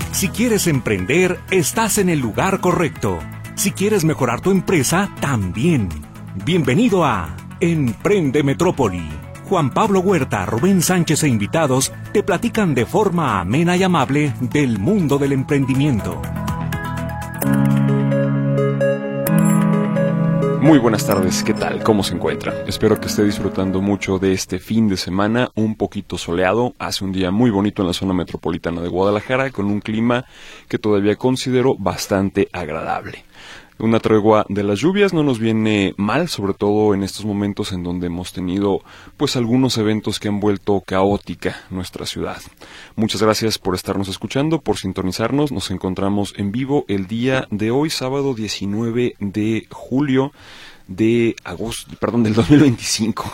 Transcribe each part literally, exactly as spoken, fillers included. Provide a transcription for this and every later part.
Si quieres emprender, estás en el lugar correcto. Si quieres mejorar tu empresa, también. Bienvenido a Emprende Metrópoli. Juan Pablo Huerta, Rubén Sánchez e invitados te platican de forma amena y amable del mundo del emprendimiento. Muy buenas tardes, ¿qué tal? ¿Cómo se encuentra? Espero que esté disfrutando mucho de este fin de semana, un poquito soleado. Hace un día muy bonito en la zona metropolitana de Guadalajara, con un clima que todavía considero bastante agradable. Una tregua de las lluvias no nos viene mal, sobre todo en estos momentos en donde hemos tenido pues algunos eventos que han vuelto caótica nuestra ciudad. Muchas gracias por estarnos escuchando, por sintonizarnos. Nos encontramos en vivo el día de hoy, sábado diecinueve de julio de agosto, perdón, del dos mil veinticinco.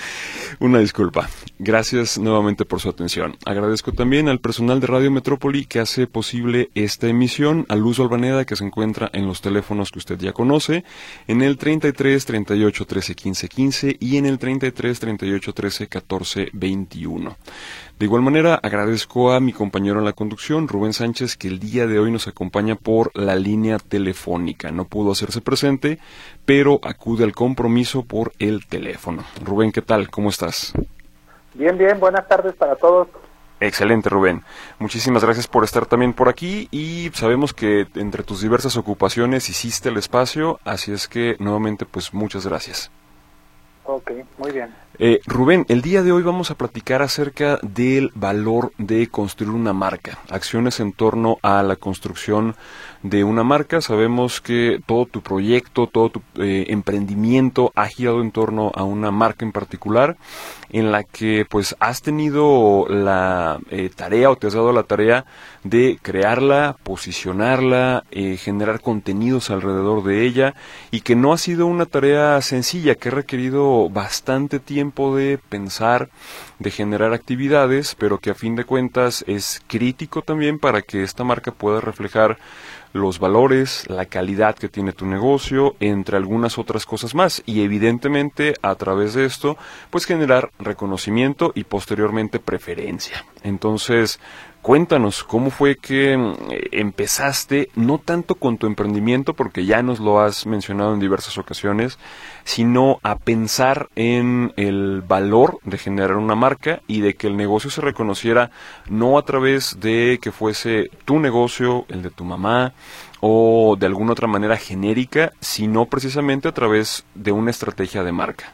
Una disculpa. Gracias nuevamente por su atención. Agradezco también al personal de Radio Metrópoli que hace posible esta emisión, a Luz Albaneda, que se encuentra en los teléfonos que usted ya conoce, en el treinta y tres, treinta y ocho, trece, quince, quince y en el treinta y tres, treinta y ocho, trece, catorce, veintiuno. De igual manera, agradezco a mi compañero en la conducción, Rubén Sánchez, que el día de hoy nos acompaña por la línea telefónica. No pudo hacerse presente, pero acude al compromiso por el teléfono. Rubén, ¿qué tal? ¿Cómo estás? Bien, bien. Buenas tardes para todos. Excelente, Rubén. Muchísimas gracias por estar también por aquí y sabemos que entre tus diversas ocupaciones hiciste el espacio, así es que nuevamente pues muchas gracias. Ok, muy bien. Eh, Rubén, el día de hoy vamos a platicar acerca del valor de construir una marca, acciones en torno a la construcción de una marca. Sabemos que todo tu proyecto, todo tu eh, emprendimiento ha girado en torno a una marca en particular, en la que pues has tenido la eh, tarea o te has dado la tarea de crearla, posicionarla, eh, generar contenidos alrededor de ella, y que no ha sido una tarea sencilla, que ha requerido bastante tiempo de pensar, de generar actividades, pero que a fin de cuentas es crítico también para que esta marca pueda reflejar los valores, la calidad que tiene tu negocio, entre algunas otras cosas más, y evidentemente a través de esto pues generar reconocimiento y posteriormente preferencia. Entonces, cuéntanos, ¿cómo fue que eh, empezaste, no tanto con tu emprendimiento, porque ya nos lo has mencionado en diversas ocasiones, sino a pensar en el valor de generar una marca y de que el negocio se reconociera no a través de que fuese tu negocio, el de tu mamá, o de alguna otra manera genérica, sino precisamente a través de una estrategia de marca?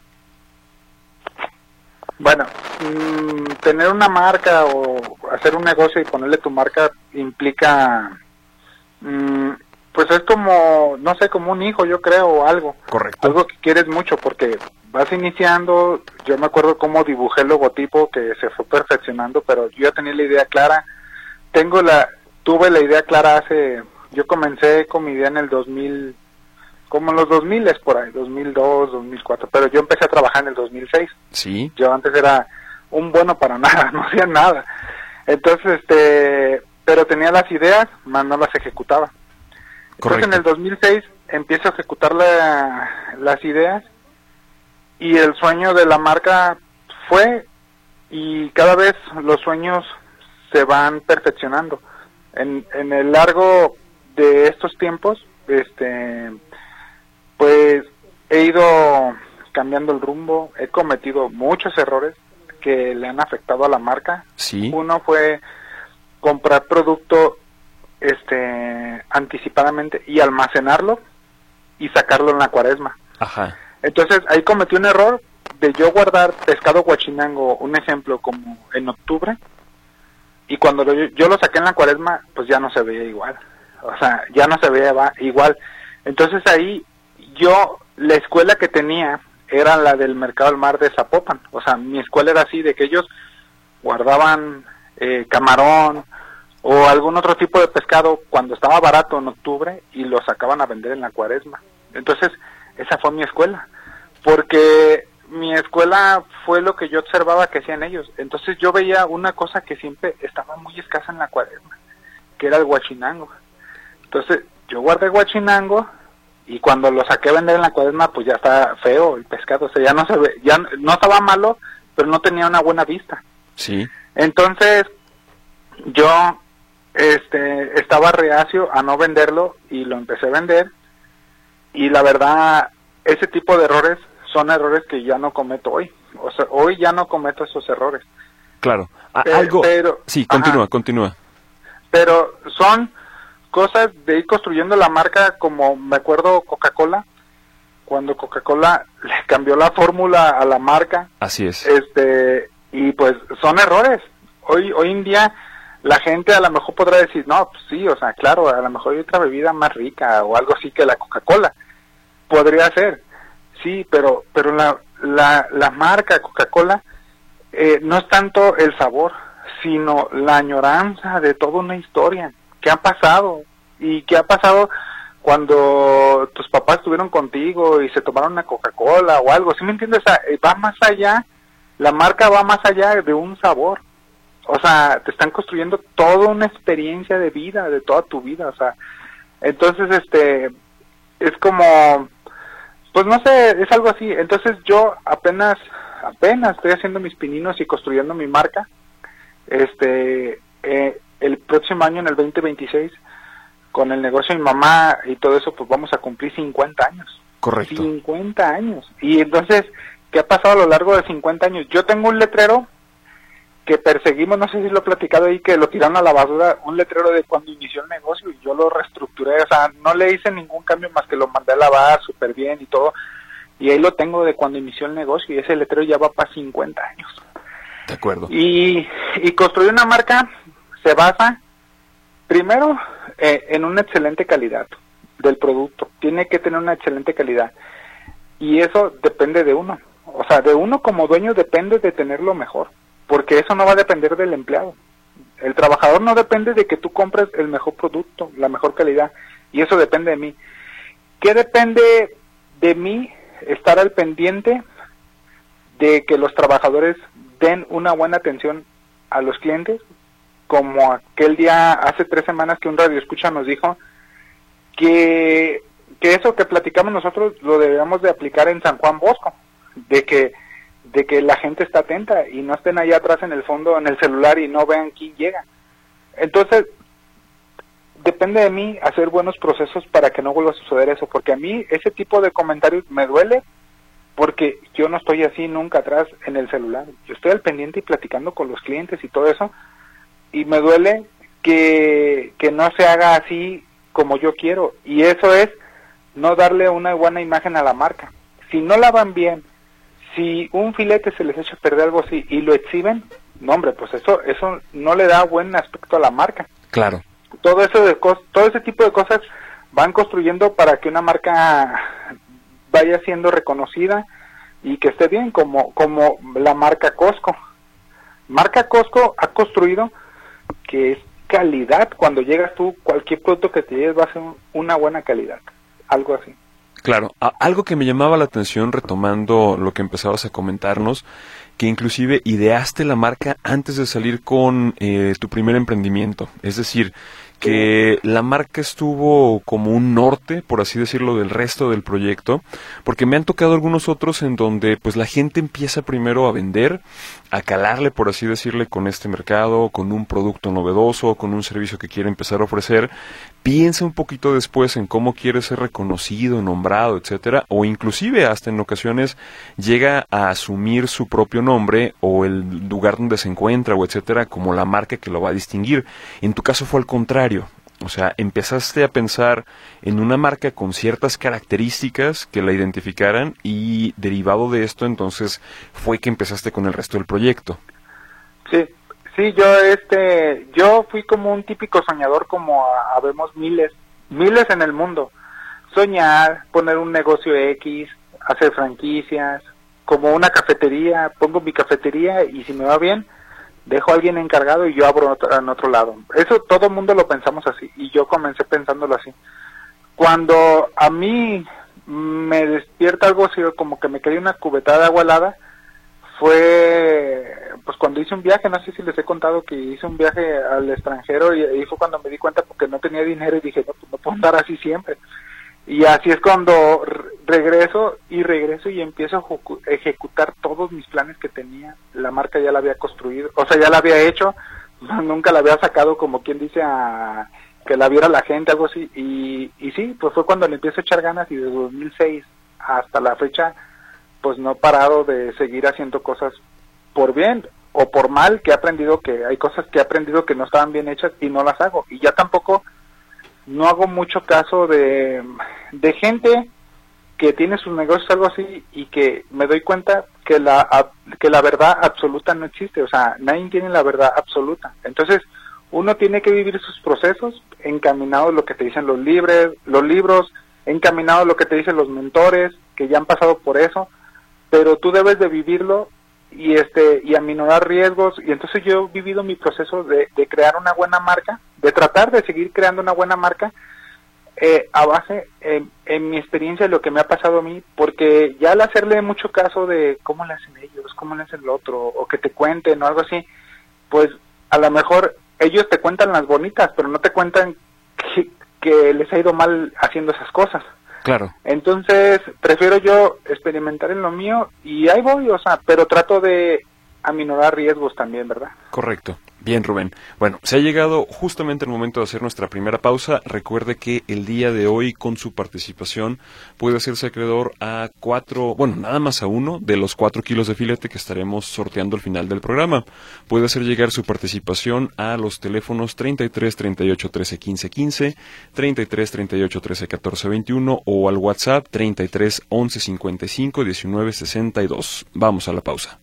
Bueno, mmm, tener una marca o hacer un negocio y ponerle tu marca implica, mmm, pues es como, no sé, como un hijo, yo creo, o algo. Correcto. Algo que quieres mucho porque vas iniciando. Yo me acuerdo cómo dibujé el logotipo que se fue perfeccionando, pero yo ya tenía la idea clara. Tengo la, tuve la idea clara hace, yo comencé con mi idea en el dos mil, como en los dos mil es por ahí, dos mil dos, dos mil cuatro, pero yo empecé a trabajar en el dos mil seis. Sí. Yo antes era un bueno para nada, no hacía nada. Entonces, este, pero tenía las ideas, más no las ejecutaba. Entonces, Correcto. en el dos mil seis empiezo a ejecutar la, las ideas y el sueño de la marca fue, y cada vez los sueños se van perfeccionando. En, en el largo de estos tiempos, este, pues he ido cambiando el rumbo, he cometido muchos errores que le han afectado a la marca. Sí. Uno fue comprar producto este anticipadamente y almacenarlo y sacarlo en la cuaresma. Ajá. Entonces ahí cometí un error de yo guardar pescado guachinango, un ejemplo, como en octubre, y cuando lo, yo lo saqué en la cuaresma, pues ya no se veía igual. O sea, ya no se veía igual. Entonces ahí yo, la escuela que tenía era la del Mercado del Mar de Zapopan. O sea, mi escuela era así, de que ellos guardaban eh, camarón o algún otro tipo de pescado cuando estaba barato en octubre y lo sacaban a vender en la cuaresma. Entonces, esa fue mi escuela, porque mi escuela fue lo que yo observaba que hacían ellos. Entonces yo veía una cosa que siempre estaba muy escasa en la cuaresma, que era el guachinango. Entonces yo guardé guachinango y cuando lo saqué a vender en la cuaresma, pues ya estaba feo el pescado. O sea, ya no se ve, ya no estaba malo, pero no tenía una buena vista. Sí. Entonces yo este, estaba reacio a no venderlo y lo empecé a vender. Y la verdad, ese tipo de errores son errores que ya no cometo hoy. O sea, hoy ya no cometo esos errores. Claro. A- Pero, algo. pero, sí, continúa, ajá. continúa. Pero son cosas de ir construyendo la marca, como me acuerdo Coca-Cola, cuando Coca-Cola le cambió la fórmula a la marca. Así es. Este, y pues son errores. Hoy, hoy en día la gente a lo mejor podrá decir, no, pues sí, o sea, claro, a lo mejor hay otra bebida más rica o algo así que la Coca-Cola. Podría ser, sí, pero pero la, la, la marca Coca-Cola eh, no es tanto el sabor, sino la añoranza de toda una historia que ha pasado y que ha pasado cuando tus papás estuvieron contigo y se tomaron una Coca-Cola o algo, ¿sí me entiendes? O sea, va más allá, la marca va más allá de un sabor. O sea, te están construyendo toda una experiencia de vida, de toda tu vida, o sea, entonces, este, es como, pues no sé, es algo así. Entonces yo apenas, apenas estoy haciendo mis pininos y construyendo mi marca. Este, eh, el próximo año, en el veinte veintiséis, con el negocio de mi mamá y todo eso, pues vamos a cumplir cincuenta años. Correcto. cincuenta años. Y entonces, ¿qué ha pasado a lo largo de cincuenta años? Yo tengo un letrero que perseguimos, no sé si lo he platicado ahí, que lo tiraron a la basura, un letrero de cuando inició el negocio, y yo lo reestructuré, o sea, no le hice ningún cambio más que lo mandé a lavar súper bien y todo, y ahí lo tengo de cuando inició el negocio, y ese letrero ya va para cincuenta años. De acuerdo. Y, y construir una marca se basa, primero, eh, en una excelente calidad del producto, tiene que tener una excelente calidad, y eso depende de uno, o sea, de uno como dueño depende de tenerlo mejor, porque eso no va a depender del empleado. El trabajador no depende de que tú compres el mejor producto, la mejor calidad, y eso depende de mí. ¿Qué depende de mí? Estar al pendiente de que los trabajadores den una buena atención a los clientes, como aquel día hace tres semanas que un radioescucha nos dijo que, que eso que platicamos nosotros lo debemos de aplicar en San Juan Bosco, de que de que la gente está atenta y no estén allá atrás en el fondo en el celular y no vean quién llega. Entonces, depende de mí hacer buenos procesos para que no vuelva a suceder eso, porque a mí ese tipo de comentarios me duele, porque yo no estoy así nunca atrás en el celular. Yo estoy al pendiente y platicando con los clientes y todo eso, y me duele que, que no se haga así como yo quiero, y eso es no darle una buena imagen a la marca. Si no la van bien, si un filete se les echa a perder algo así y lo exhiben, no hombre, pues eso eso no le da buen aspecto a la marca. Claro. Todo eso de cos todo ese tipo de cosas van construyendo para que una marca vaya siendo reconocida y que esté bien, como como la marca Costco. Marca Costco ha construido que es calidad. Cuando llegas tú, cualquier producto que te lleves va a ser una buena calidad, algo así. Claro, a- algo que me llamaba la atención, retomando lo que empezabas a comentarnos, que inclusive ideaste la marca antes de salir con eh, tu primer emprendimiento. Es decir, que la marca estuvo como un norte, por así decirlo, del resto del proyecto, porque me han tocado algunos otros en donde pues la gente empieza primero a vender, a calarle, por así decirle, con este mercado, con un producto novedoso, con un servicio que quiere empezar a ofrecer, piensa un poquito después en cómo quiere ser reconocido, nombrado, etcétera, o inclusive hasta en ocasiones llega a asumir su propio nombre o el lugar donde se encuentra, o etcétera, como la marca que lo va a distinguir. En tu caso fue al contrario. O sea, empezaste a pensar en una marca con ciertas características que la identificaran y derivado de esto entonces fue que empezaste con el resto del proyecto. Sí, sí, yo este, yo fui como un típico soñador, como habemos miles, miles en el mundo. Soñar, poner un negocio X, hacer franquicias, como una cafetería, pongo mi cafetería y si me va bien, dejo a alguien encargado y yo abro otro, en otro lado. Eso todo el mundo lo pensamos así y yo comencé pensándolo así. Cuando a mí me despierta algo así, como que me cae una cubetada de agua helada, fue pues cuando hice un viaje, no sé si les he contado que hice un viaje al extranjero y ahí fue cuando me di cuenta porque no tenía dinero y dije, no, pues no puedo andar así siempre. Y así es cuando regreso y regreso y empiezo a ejecutar todos mis planes que tenía. La marca ya la había construido, o sea, ya la había hecho, nunca la había sacado, como quien dice, a que la viera la gente, algo así, y, y sí, pues fue cuando le empiezo a echar ganas, y desde dos mil seis hasta la fecha, pues no he parado de seguir haciendo cosas por bien o por mal, que he aprendido que hay cosas que he aprendido que no estaban bien hechas y no las hago, y ya tampoco no hago mucho caso de, de gente que tiene sus negocios, algo así, y que me doy cuenta que la que la verdad absoluta no existe, o sea, nadie tiene la verdad absoluta. Entonces, uno tiene que vivir sus procesos, encaminado a lo que te dicen los libres, los libros, encaminado a lo que te dicen los mentores, que ya han pasado por eso, pero tú debes de vivirlo y este y aminorar riesgos, y entonces yo he vivido mi proceso de, de crear una buena marca, de tratar de seguir creando una buena marca, Eh, a base, eh, en mi experiencia, lo que me ha pasado a mí, porque ya al hacerle mucho caso de cómo le hacen ellos, cómo le hacen el otro, o que te cuenten o algo así, pues a lo mejor ellos te cuentan las bonitas, pero no te cuentan que, que les ha ido mal haciendo esas cosas. Claro. Entonces, prefiero yo experimentar en lo mío, y ahí voy, o sea, pero trato de aminorar riesgos también, ¿verdad? Correcto. Bien, Rubén. Bueno, se ha llegado justamente el momento de hacer nuestra primera pausa. Recuerde que el día de hoy, con su participación, puede hacerse acreedor a cuatro, bueno, nada más a uno de los cuatro kilos de filete que estaremos sorteando al final del programa. Puede hacer llegar su participación a los teléfonos treinta y tres, treinta y ocho, trece, quince, quince, treinta y tres, treinta y ocho, trece, catorce, veintiuno o al WhatsApp treinta y tres, once, cincuenta y cinco, diecinueve, sesenta y dos. Vamos a la pausa.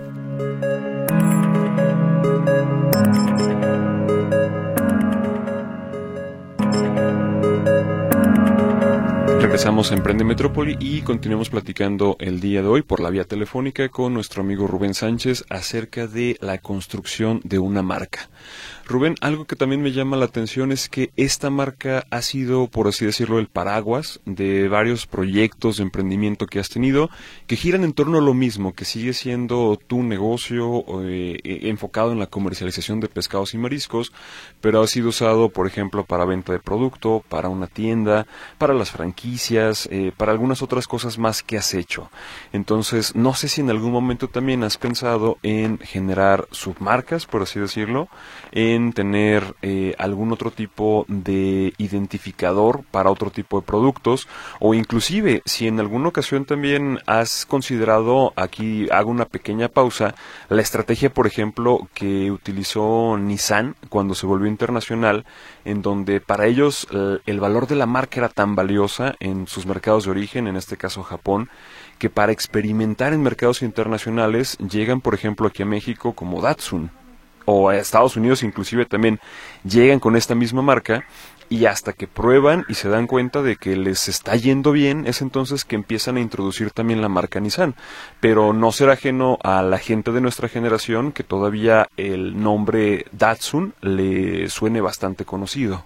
Regresamos a Emprende Metrópoli y continuamos platicando el día de hoy por la vía telefónica con nuestro amigo Rubén Sánchez acerca de la construcción de una marca. Rubén, algo que también me llama la atención es que esta marca ha sido, por así decirlo, el paraguas de varios proyectos de emprendimiento que has tenido, que giran en torno a lo mismo, que sigue siendo tu negocio eh, enfocado en la comercialización de pescados y mariscos, pero ha sido usado, por ejemplo, para venta de producto, para una tienda, para las franquicias, eh, para algunas otras cosas más que has hecho. Entonces, no sé si en algún momento también has pensado en generar submarcas, por así decirlo, en tener eh, algún otro tipo de identificador para otro tipo de productos, o inclusive si en alguna ocasión también has considerado, aquí hago una pequeña pausa, la estrategia, por ejemplo, que utilizó Nissan cuando se volvió internacional, en donde para ellos el, el valor de la marca era tan valiosa en sus mercados de origen, en este caso Japón, que para experimentar en mercados internacionales llegan, por ejemplo, aquí a México como Datsun, o a Estados Unidos inclusive también llegan con esta misma marca, y hasta que prueban y se dan cuenta de que les está yendo bien, es entonces que empiezan a introducir también la marca Nissan. Pero no será ajeno a la gente de nuestra generación que todavía el nombre Datsun le suene bastante conocido.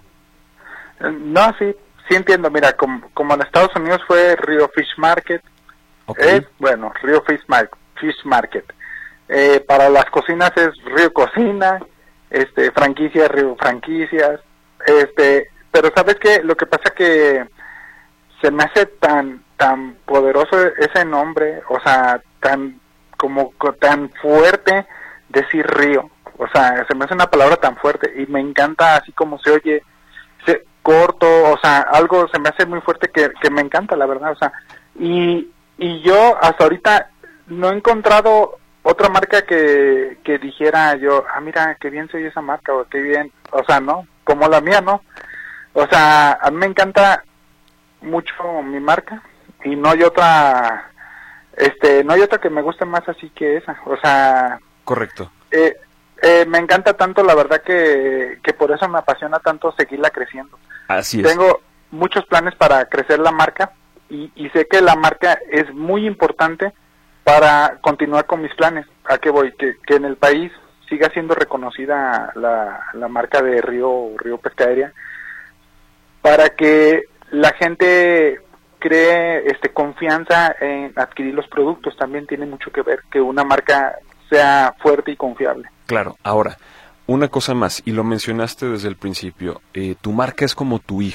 No, sí, sí entiendo. Mira, como, como en Estados Unidos fue Rio Fish Market, Okay. es, bueno, Rio Fish, Mar- Fish Market. Eh, para las cocinas es Río Cocina, este, franquicias, Río Franquicias, este, pero ¿sabes qué? Lo que pasa que se me hace tan, tan poderoso ese nombre, o sea, tan, como, tan fuerte decir río, o sea, se me hace una palabra tan fuerte, y me encanta así como se oye, se, corto, o sea, algo se me hace muy fuerte que, que me encanta, la verdad, o sea, y, y yo hasta ahorita no he encontrado otra marca que, que dijera yo, ah, mira, qué bien se oye esa marca, o qué bien, o sea, no, como la mía, no, o sea, a mí me encanta mucho mi marca, y no hay otra, este, no hay otra que me guste más así que esa, o sea... Correcto. Eh, eh, me encanta tanto, la verdad, que, que por eso me apasiona tanto seguirla creciendo. Así es. Tengo muchos planes para crecer la marca, y, y sé que la marca es muy importante para continuar con mis planes. ¿A qué voy? Que, que en el país siga siendo reconocida la, la marca de Río, Río Pescadería, para que la gente cree este confianza en adquirir los productos. También tiene mucho que ver que una marca sea fuerte y confiable. Claro. Ahora, una cosa más, y lo mencionaste desde el principio, eh, tu marca es como tu hijo.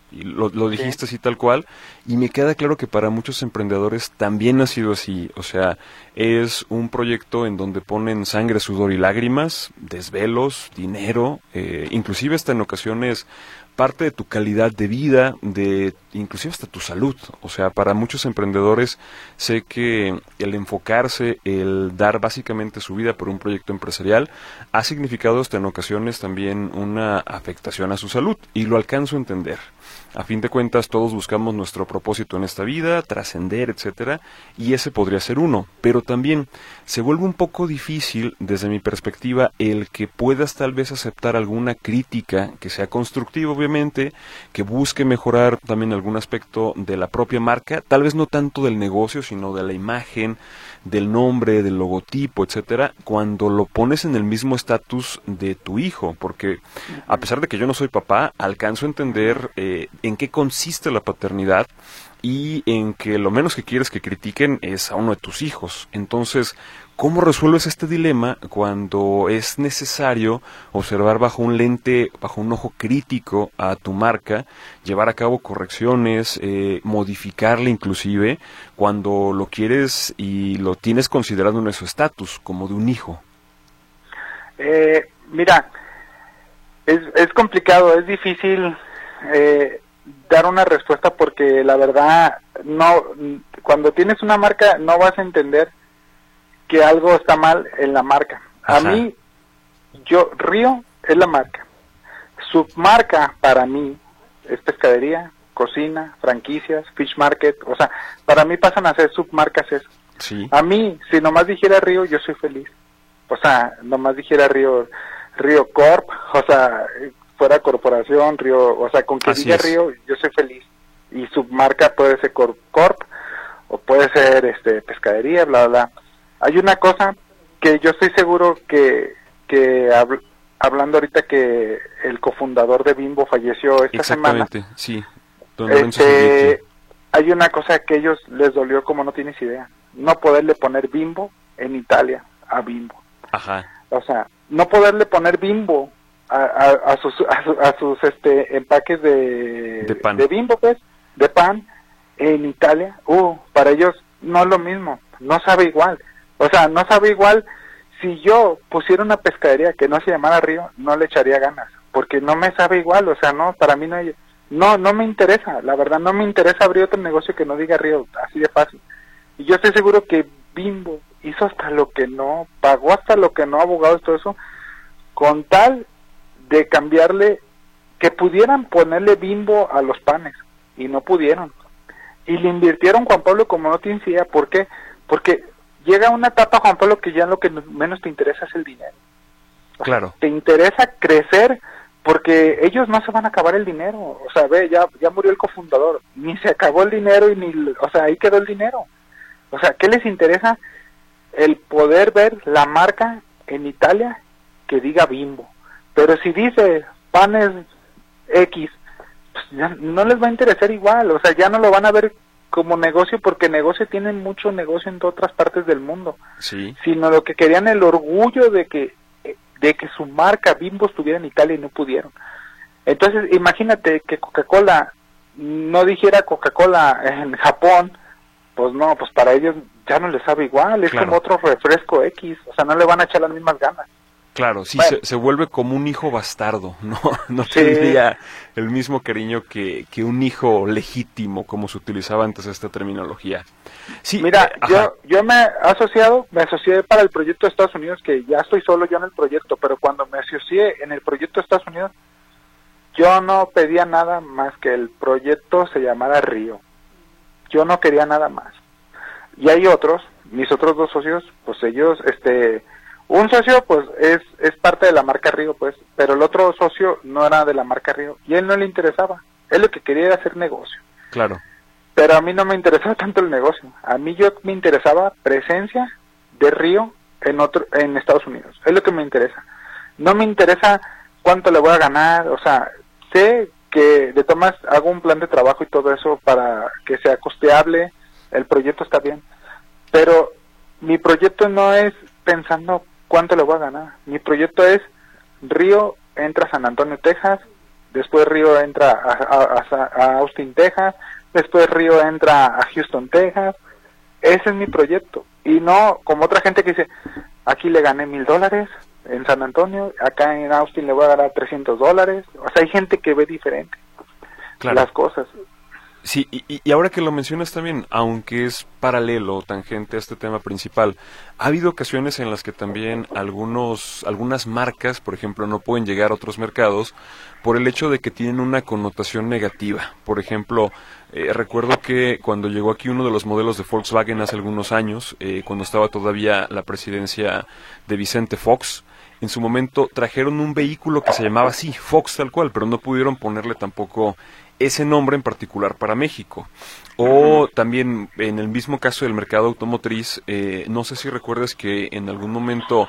y lo, lo dijiste así tal cual, y me queda claro que para muchos emprendedores también ha sido así, o sea, es un proyecto en donde ponen sangre, sudor y lágrimas, desvelos, dinero, eh, inclusive hasta en ocasiones parte de tu calidad de vida, de inclusive hasta tu salud. O sea, para muchos emprendedores sé que el enfocarse, el dar básicamente su vida por un proyecto empresarial ha significado hasta en ocasiones también una afectación a su salud, y lo alcanzo a entender. A fin de cuentas, todos buscamos nuestro propósito en esta vida, trascender, etcétera, y ese podría ser uno, pero también se vuelve un poco difícil, desde mi perspectiva, el que puedas tal vez aceptar alguna crítica que sea constructiva, obviamente, que busque mejorar también algún aspecto de la propia marca, tal vez no tanto del negocio, sino de la imagen, del nombre, del logotipo, etcétera, cuando lo pones en el mismo estatus de tu hijo, porque a pesar de que yo no soy papá, alcanzo a entender eh, en qué consiste la paternidad y en que lo menos que quieres que critiquen es a uno de tus hijos. Entonces, ¿cómo resuelves este dilema cuando es necesario observar bajo un lente, bajo un ojo crítico a tu marca, llevar a cabo correcciones, eh, modificarla inclusive, cuando lo quieres y lo tienes considerado en su estatus, como de un hijo? Eh, mira, es, es complicado, es difícil eh, dar una respuesta porque la verdad, no, cuando tienes una marca no vas a entender que algo está mal en la marca. Ajá. A mí, yo, Río es la marca. Submarca para mí es pescadería, cocina, franquicias, fish market, o sea, para mí pasan a ser submarcas eso. Sí. A mí, si nomás dijera Río, yo soy feliz. O sea, nomás dijera Río, Río Corp, o sea, fuera corporación, Río, o sea, con que Así diga es. Río, yo soy feliz. Y submarca puede ser Corp, Corp o puede ser este pescadería, bla, bla, bla. Hay una cosa que yo estoy seguro que, que habl hablando ahorita que el cofundador de Bimbo falleció esta semana. Exactamente, sí. Don Lorenzo Este, Silvetti. hay una cosa que a ellos les dolió como no tienes idea. No poderle poner Bimbo en Italia a Bimbo. Ajá. O sea, no poderle poner Bimbo a, a, a sus a, su, a sus este empaques de, de pan. de Bimbo, pues, de pan en Italia. Uh, para ellos no es lo mismo, no sabe igual. O sea, no sabe igual. Si yo pusiera una pescadería que no se llamara Río, no le echaría ganas, porque no me sabe igual. O sea, no, para mí no hay, no, no me interesa, la verdad no me interesa abrir otro negocio que no diga Río, así de fácil. Y yo estoy seguro que Bimbo hizo hasta lo que no, pagó hasta lo que no, abogados, todo eso, con tal de cambiarle, que pudieran ponerle Bimbo a los panes, y no pudieron. Y le invirtieron, Juan Pablo, como no tienes idea. ¿Por qué? Porque llega una etapa, Juan Pablo, que ya lo que menos te interesa es el dinero. O claro. sea, te interesa crecer, porque ellos no se van a acabar el dinero. O sea, ve, ya, ya murió el cofundador, ni se acabó el dinero, y ni, o sea, ahí quedó el dinero. O sea, ¿qué les interesa? El poder ver la marca en Italia que diga Bimbo. Pero si dice panes X, pues ya no les va a interesar igual. O sea, ya no lo van a ver como negocio, porque negocio tienen mucho negocio en otras partes del mundo. Sí. Sino lo que querían, el orgullo de que de que su marca Bimbo estuviera en Italia, y no pudieron. Entonces, imagínate que Coca-Cola no dijera Coca-Cola en Japón, pues no, pues para ellos ya no les sabe igual, es claro. como otro refresco X, o sea, no le van a echar las mismas ganas. Claro, sí, bueno. se, se vuelve como un hijo bastardo, no no Sí. tendría el mismo cariño que, que un hijo legítimo, como se utilizaba antes esta terminología. Sí, Mira, eh, yo yo me he asociado, me asocié para el proyecto de Estados Unidos, que ya estoy solo yo en el proyecto, pero cuando me asocié en el proyecto de Estados Unidos, yo no pedía nada más que el proyecto se llamara Río. Yo no quería nada más. Y hay otros, mis otros dos socios, pues ellos, este, un socio pues es es parte de la marca Río, pues, pero el otro socio no era de la marca Río, y él no le interesaba. Él lo que quería era hacer negocio. Claro. Pero a mí no me interesaba tanto el negocio. A mí yo me interesaba presencia de Río en otro en Estados Unidos. Es lo que me interesa. No me interesa cuánto le voy a ganar, o sea, sé que de todas hago un plan de trabajo y todo eso para que sea costeable, el proyecto está bien, pero mi proyecto no es pensando cuánto le voy a ganar. Mi proyecto es Río entra a San Antonio, Texas, después Río entra a, a, a Austin, Texas, después Río entra a Houston, Texas. Ese es mi proyecto, y no como otra gente que dice, aquí le gané mil dólares en San Antonio, acá en Austin le voy a ganar trescientos dólares. O sea, hay gente que ve diferente claro. las cosas. Sí, y, y ahora que lo mencionas también, aunque es paralelo, tangente a este tema principal, ha habido ocasiones en las que también algunos, algunas marcas, por ejemplo, no pueden llegar a otros mercados por el hecho de que tienen una connotación negativa. Por ejemplo, eh, recuerdo que cuando llegó aquí uno de los modelos de Volkswagen hace algunos años, eh, cuando estaba todavía la presidencia de Vicente Fox, en su momento trajeron un vehículo que se llamaba así, Fox tal cual, pero no pudieron ponerle tampoco ese nombre en particular para México. O también en el mismo caso del mercado automotriz, eh, no sé si recuerdas que en algún momento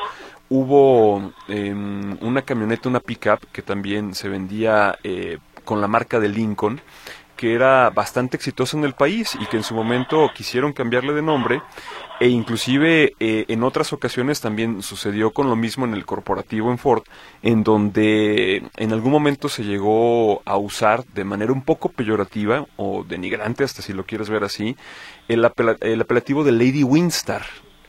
hubo eh, una camioneta, una pick-up que también se vendía eh, con la marca de Lincoln, que era bastante exitosa en el país y que en su momento quisieron cambiarle de nombre, e inclusive eh, en otras ocasiones también sucedió con lo mismo en el corporativo en Ford, en donde en algún momento se llegó a usar de manera un poco peyorativa o denigrante, hasta si lo quieres ver así, el, apela- el apelativo de Lady Winstar,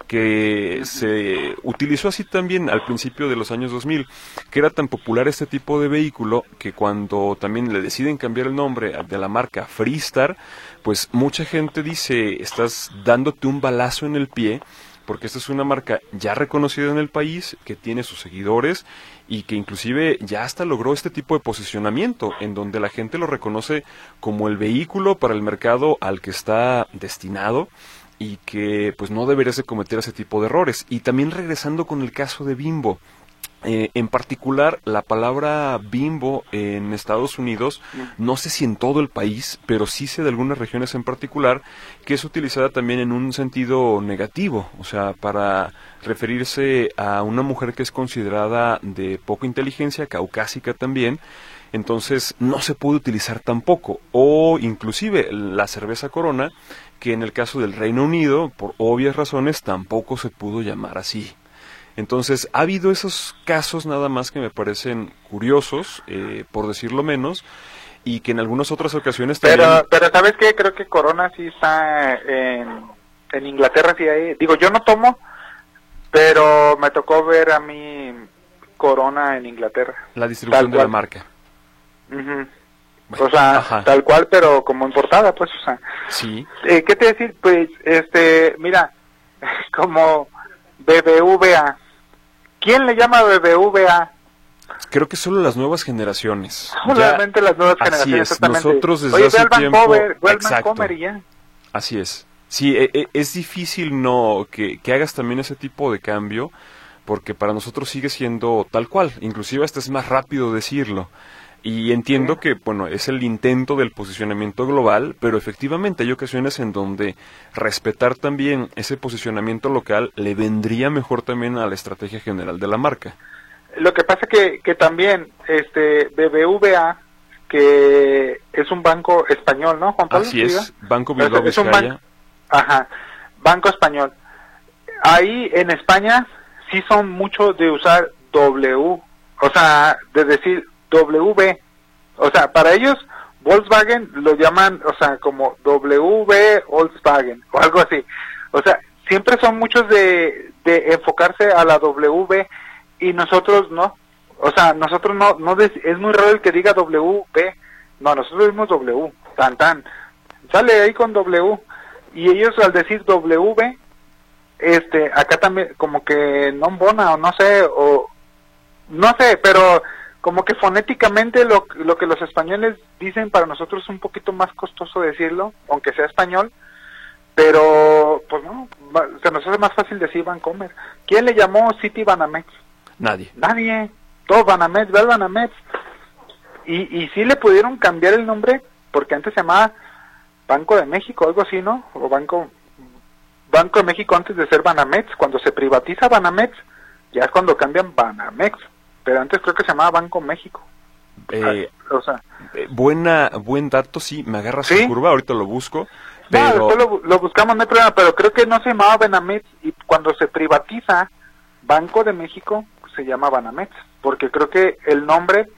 que se utilizó así también al principio de los años dos mil, que era tan popular este tipo de vehículo que cuando también le deciden cambiar el nombre de la marca Freestar, pues mucha gente dice, estás dándote un balazo en el pie, porque esta es una marca ya reconocida en el país, que tiene sus seguidores y que inclusive ya hasta logró este tipo de posicionamiento, en donde la gente lo reconoce como el vehículo para el mercado al que está destinado, y que pues no deberías de cometer ese tipo de errores. Y también regresando con el caso de Bimbo, eh, en particular la palabra Bimbo en Estados Unidos, no sé si en todo el país, pero sí sé de algunas regiones en particular, que es utilizada también en un sentido negativo, o sea, para referirse a una mujer que es considerada de poca inteligencia, caucásica también. Entonces no se puede utilizar tampoco, o inclusive la cerveza Corona, que en el caso del Reino Unido, por obvias razones, tampoco se pudo llamar así. Entonces ha habido esos casos nada más que me parecen curiosos, eh, por decirlo menos, y que en algunas otras ocasiones también... Pero, pero ¿sabes qué? Creo que Corona sí está en, en Inglaterra, sí hay... Digo, yo no tomo, pero me tocó ver a mí Corona en Inglaterra. La distribución de la marca. Uh-huh. Bueno, o sea, ajá. Tal cual, pero como importada, pues, o sea. Sí. Eh, ¿Qué te decir? Pues, este, mira, como B B V A. ¿Quién le llama B B V A? Creo que solo las nuevas generaciones. Solamente ya, las nuevas así generaciones, es. exactamente. Nosotros desde Oye, hace tiempo... Vancomer, exacto. Vancomer y ya. Así es. Sí, e, e, es difícil no que, que hagas también ese tipo de cambio, porque para nosotros sigue siendo tal cual. Inclusive hasta es más rápido decirlo. Y entiendo que, bueno, es el intento del posicionamiento global, pero efectivamente hay ocasiones en donde respetar también ese posicionamiento local le vendría mejor también a la estrategia general de la marca. Lo que pasa que que también este B B V A, que es un banco español, ¿no, Juan Pablo? Así es, Banco Bilbao Vizcaya. Ban- Ajá, Banco Español. Ahí en España sí son muchos de usar W, o sea, de decir W, o sea, para ellos Volkswagen lo llaman, o sea, como W Volkswagen o algo así. O sea, siempre son muchos de, de enfocarse a la W y nosotros no. O sea, nosotros no, no des, es muy raro el que diga W, no, nosotros decimos W, tan tan, sale ahí con W, y ellos al decir W, este, acá también como que no embona, o no sé, o no sé, pero como que fonéticamente lo, lo que los españoles dicen para nosotros es un poquito más costoso decirlo, aunque sea español, pero pues no, se nos hace más fácil decir Vancomer. ¿Quién le llamó City Banamex? Nadie. Nadie, todo Banamex, ve al Banamex. Y, y sí le pudieron cambiar el nombre, porque antes se llamaba Banco de México, algo así, ¿no? O Banco Banco de México antes de ser Banamex. Cuando se privatiza Banamex, ya es cuando cambian Banamex. Pero antes creo que se llamaba Banco México. Eh, o sea, eh, buena, buen dato, sí, me agarras ¿sí? en curva, ahorita lo busco. Pero... No, pero... lo, lo buscamos, no hay problema, pero creo que no se llamaba Banamex, y cuando se privatiza Banco de México, se llama Banamex, porque creo que el nombre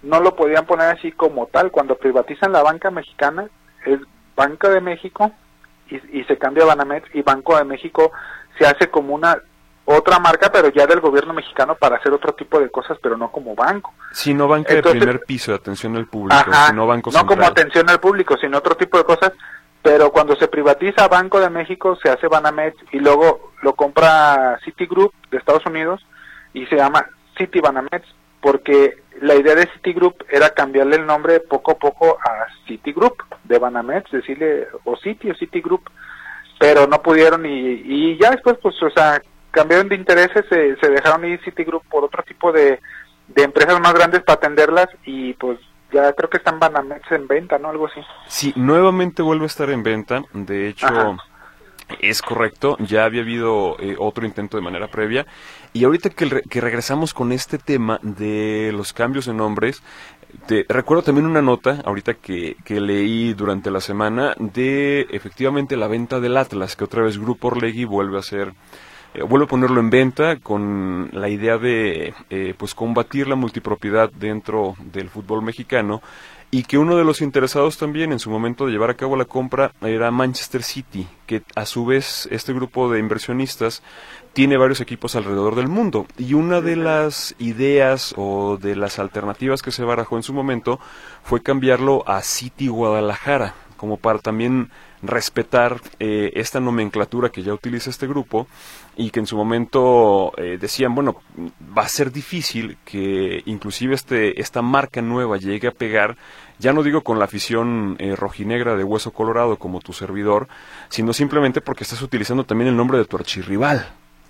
no lo podían poner así como tal. Cuando privatizan la banca mexicana, es Banco de México y, y se cambia a Banamex, y Banco de México se hace como una otra marca, pero ya del gobierno mexicano, para hacer otro tipo de cosas, pero no como banco. Sí, no banca Entonces, de primer piso, de atención al público, ajá, sino banco no central. como atención al público, sino otro tipo de cosas. Pero cuando se privatiza Banco de México, se hace Banamex, y luego lo compra Citigroup de Estados Unidos y se llama Citibanamex, porque la idea de Citigroup era cambiarle el nombre poco a poco a Citigroup de Banamex, decirle o Citi o Citigroup, pero no pudieron, y, y ya después, pues, o sea, cambiaron de intereses, se, se dejaron ir Citigroup por otro tipo de, de empresas más grandes para atenderlas, y pues ya creo que están Banamex en venta, ¿no? Algo así. Sí, nuevamente vuelve a estar en venta, de hecho, ajá, es correcto, ya había habido eh, otro intento de manera previa, y ahorita que, re que regresamos con este tema de los cambios de nombres, te recuerdo también una nota, ahorita que, que leí durante la semana, de efectivamente la venta del Atlas, que otra vez Grupo Orlegui vuelve a hacer... Eh, vuelvo a ponerlo en venta con la idea de eh, pues combatir la multipropiedad dentro del fútbol mexicano, y que uno de los interesados también en su momento de llevar a cabo la compra era Manchester City, que a su vez este grupo de inversionistas tiene varios equipos alrededor del mundo, y una de las ideas o de las alternativas que se barajó en su momento fue cambiarlo a City Guadalajara, como para también respetar eh, esta nomenclatura que ya utiliza este grupo, y que en su momento eh, decían, bueno, va a ser difícil que inclusive este esta marca nueva llegue a pegar, ya no digo con la afición eh, rojinegra de Hueso Colorado como tu servidor, sino simplemente porque estás utilizando también el nombre de tu archirrival.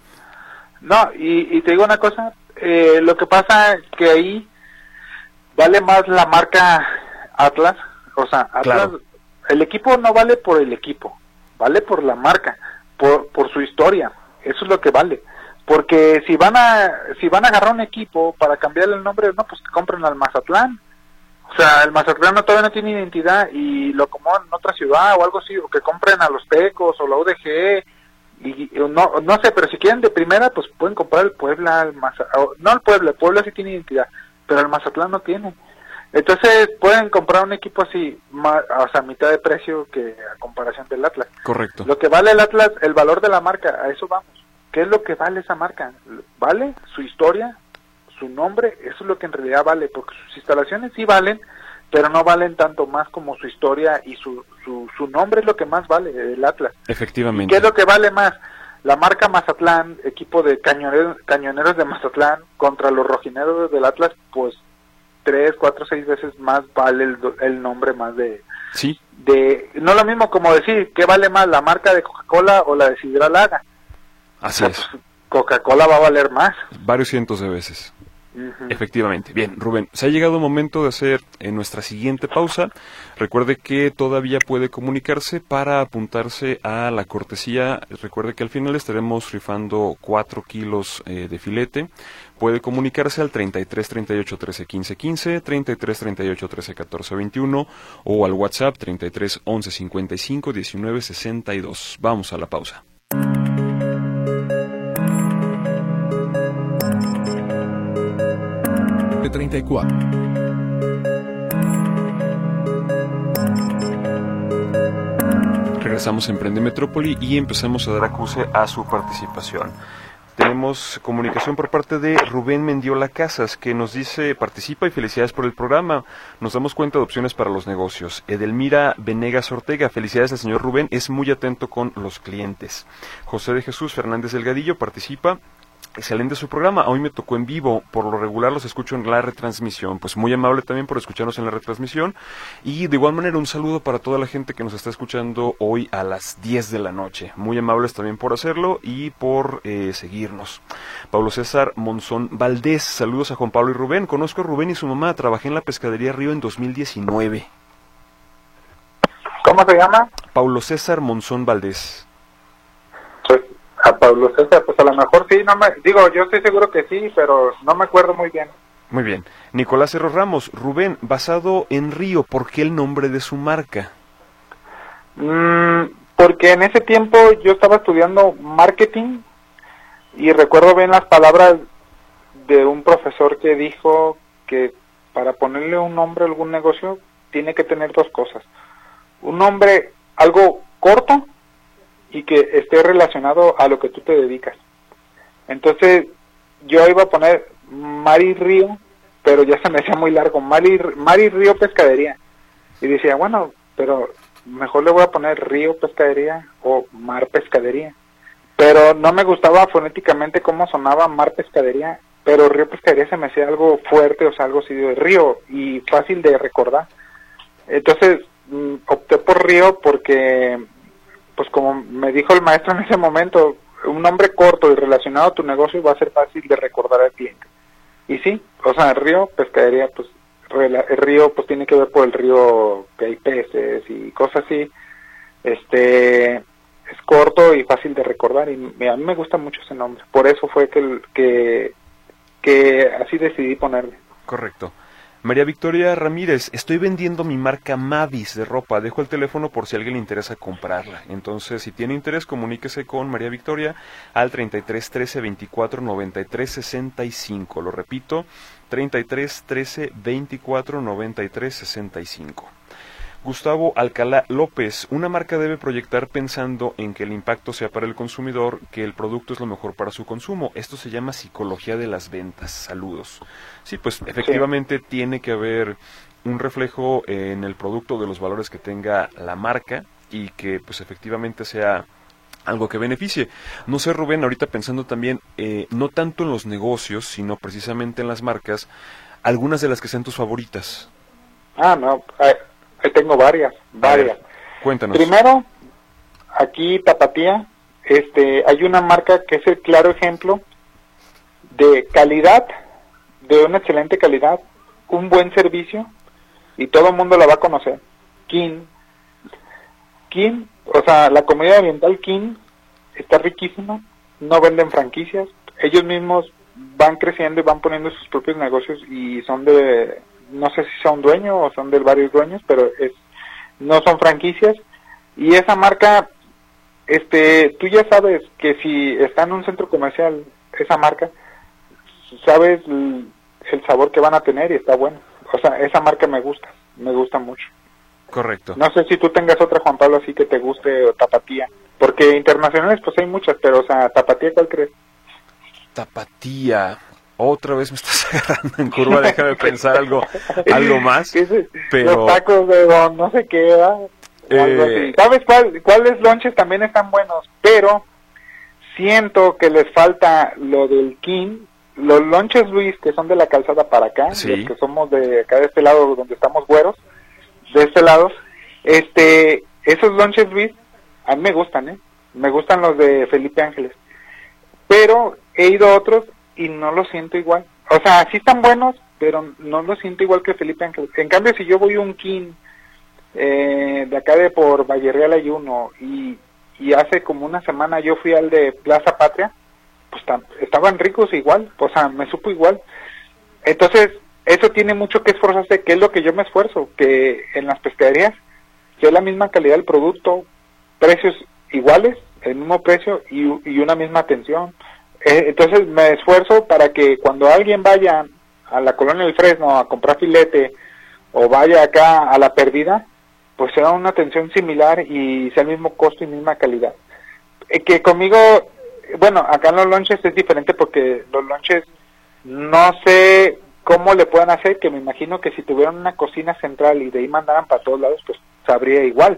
No, y, y te digo una cosa, eh, lo que pasa que ahí vale más la marca Atlas, o sea, Atlas, claro, el equipo no vale por el equipo, vale por la marca, por por su historia, eso es lo que vale. Porque si van a si van a agarrar un equipo para cambiarle el nombre, no, pues que compren al Mazatlán. O sea, el Mazatlán no, todavía no tiene identidad, y lo acomodan en otra ciudad o algo así, o que compren a los Tecos o la U D G, y no no sé, pero si quieren de primera, pues pueden comprar el Puebla, el Mazatlán, no el Puebla, el Puebla sí tiene identidad, pero el Mazatlán no tiene. Entonces pueden comprar un equipo así, más, o sea, a mitad de precio que a comparación del Atlas. Correcto. Lo que vale el Atlas, el valor de la marca, a eso vamos. ¿Qué es lo que vale esa marca? ¿Vale su historia, su nombre? Eso es lo que en realidad vale, porque sus instalaciones sí valen, pero no valen tanto más como su historia, y su su, su nombre es lo que más vale, el Atlas. Efectivamente. ¿Y qué es lo que vale más? La marca Mazatlán, equipo de cañoneros, cañoneros de Mazatlán, contra los rojineros del Atlas, pues tres, cuatro, seis veces más vale el, el nombre más de... Sí. De, no lo mismo como decir, ¿qué vale más, la marca de Coca-Cola o la de Sidra Laga? Así o sea, es. Pues, Coca-Cola va a valer más. Varios cientos de veces. Uh-huh. Efectivamente. Bien, Rubén, se ha llegado el momento de hacer en nuestra siguiente pausa. Recuerde que todavía puede comunicarse para apuntarse a la cortesía. Recuerde que al final estaremos rifando cuatro kilos eh, de filete. Puede comunicarse al treinta y tres, treinta y ocho, trece, quince, quince, treinta y tres, treinta y ocho, trece, catorce, veintiuno, o al WhatsApp treinta y tres, once, cincuenta y cinco, diecinueve, sesenta y dos. Vamos a la pausa. treinta y cuatro. Regresamos a Emprende Metrópoli y empezamos a dar acuse a su participación. Tenemos comunicación por parte de Rubén Mendiola Casas, que nos dice: participa y felicidades por el programa. Nos damos cuenta de opciones para los negocios. Edelmira Venegas Ortega: felicidades al señor Rubén, es muy atento con los clientes. José de Jesús Fernández Delgadillo participa. Excelente su programa, hoy me tocó en vivo, por lo regular los escucho en la retransmisión, pues muy amable también por escucharnos en la retransmisión, y de igual manera un saludo para toda la gente que nos está escuchando hoy a las diez de la noche, muy amables también por hacerlo y por eh, seguirnos. Pablo César Monzón Valdés: saludos a Juan Pablo y Rubén, conozco a Rubén y su mamá, trabajé en la Pescadería Río en dos mil diecinueve. ¿Cómo se llama? Pablo César Monzón Valdés. Pues a Pablo César, pues a lo mejor sí, no me, digo, yo estoy seguro que sí, pero no me acuerdo muy bien. Muy bien. Nicolás Cerro Ramos: Rubén, basado en Río, ¿por qué el nombre de su marca? Mm, porque en ese tiempo yo estaba estudiando marketing y recuerdo bien las palabras de un profesor que dijo que para ponerle un nombre a algún negocio, tiene que tener dos cosas. Un nombre, algo corto y que esté relacionado a lo que tú te dedicas. Entonces, yo iba a poner Mari Río, pero ya se me hacía muy largo, Mari, Mari Río Pescadería. Y decía, bueno, pero mejor le voy a poner Río Pescadería o Mar Pescadería. Pero no me gustaba fonéticamente cómo sonaba Mar Pescadería, pero Río Pescadería se me hacía algo fuerte, o sea, algo así de río y fácil de recordar. Entonces, mm, opté por Río porque, pues como me dijo el maestro en ese momento, un nombre corto y relacionado a tu negocio va a ser fácil de recordar al cliente. Y sí, o sea, Río Pescadería, pues el río pues tiene que ver por el río que hay peces y cosas así. Este es corto y fácil de recordar y a mí me gusta mucho ese nombre. Por eso fue que que que así decidí ponerle. Correcto. María Victoria Ramírez, estoy vendiendo mi marca Mavis de ropa, dejo el teléfono por si a alguien le interesa comprarla. Entonces, si tiene interés, comuníquese con María Victoria al treinta y tres trece veinticuatro noventa y tres sesenta y cinco. Lo repito, treinta y tres trece veinticuatro noventa y tres sesenta y cinco. Gustavo Alcalá López, una marca debe proyectar pensando en que el impacto sea para el consumidor, que el producto es lo mejor para su consumo. Esto se llama psicología de las ventas. Saludos. Sí, pues efectivamente sí. Tiene que haber un reflejo en el producto de los valores que tenga la marca y que pues efectivamente sea algo que beneficie. No sé, Rubén, ahorita pensando también, eh, no tanto en los negocios, sino precisamente en las marcas, algunas de las que sean tus favoritas. Ah, no, eh. Tengo varias, varias. Ver, cuéntanos. Primero, aquí Tapatía, este, hay una marca que es el claro ejemplo de calidad, de una excelente calidad, un buen servicio, y todo el mundo la va a conocer. King, King, o sea, la comida oriental King está riquísima, no venden franquicias, ellos mismos van creciendo y van poniendo sus propios negocios y son de... no sé si son dueños o son de varios dueños, pero es no son franquicias. Y esa marca, este, tú ya sabes que si está en un centro comercial, esa marca, sabes el, el sabor que van a tener y está bueno. O sea, esa marca me gusta, me gusta mucho. Correcto. No sé si tú tengas otra, Juan Pablo, así que te guste, o Tapatía. Porque internacionales, pues hay muchas, pero, o sea, Tapatía, ¿cuál crees? Tapatía... Otra vez me estás agarrando en curva, déjame pensar algo algo más. Pero... Los tacos de don no sé qué, ¿verdad? Eh... ¿Sabes cuál, cuáles lonches también están buenos? Pero siento que les falta lo del King. Los lonches Luis, que son de la calzada para acá, sí. Los que somos de acá de este lado donde estamos güeros, de este lado, este, esos lonches Luis, a mí me gustan, ¿eh? Me gustan los de Felipe Ángeles. Pero he ido a otros y no lo siento igual. O sea, sí están buenos, pero no lo siento igual que Felipe Ángeles. En cambio, si yo voy a un King eh, de acá de por Valle Real hay uno, y, y hace como una semana yo fui al de Plaza Patria, pues estaban ricos igual, o sea, me supo igual. Entonces, eso tiene mucho que esforzarse, que es lo que yo me esfuerzo, que en las pescaderías sea la misma calidad del producto, precios iguales, el mismo precio y, y una misma atención. Entonces me esfuerzo para que cuando alguien vaya a la Colonia del Fresno a comprar filete o vaya acá a La Perdida, pues sea una atención similar y sea el mismo costo y misma calidad. Eh, que conmigo, bueno, acá en los lonches es diferente porque los lonches no sé cómo le puedan hacer, que me imagino que si tuvieran una cocina central y de ahí mandaran para todos lados, pues sabría igual.